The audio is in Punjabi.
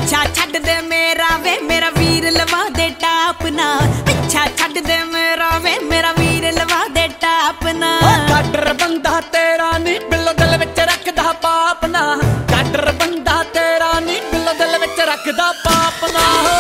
ਪਿੱਛਾ ਛੱਡ ਦੇ ਮੇਰਾ ਵੇ ਮੇਰਾ ਵੀਰ ਲਵਾ ਦੇ ਟਾਪ ਨਾ ਪਿੱਛਾ ਛੱਡ ਦੇ ਮੇਰਾ ਵੇ ਮੇਰਾ ਵੀਰ ਲਵਾ ਦੇ ਟਾਪ ਨਾ ਕਾਡਰ ਬੰਦਾ ਤੇਰਾ ਨੀ ਬਿੱਲੋ ਦਿਲ ਵਿੱਚ ਰੱਖਦਾ ਪਾਪ ਨਾ ਕਾਡਰ ਬੰਦਾ ਤੇਰਾ ਨੀ ਬਿੱਲੋ ਦਿਲ ਵਿੱਚ ਰੱਖਦਾ ਪਾਪ ਨਾ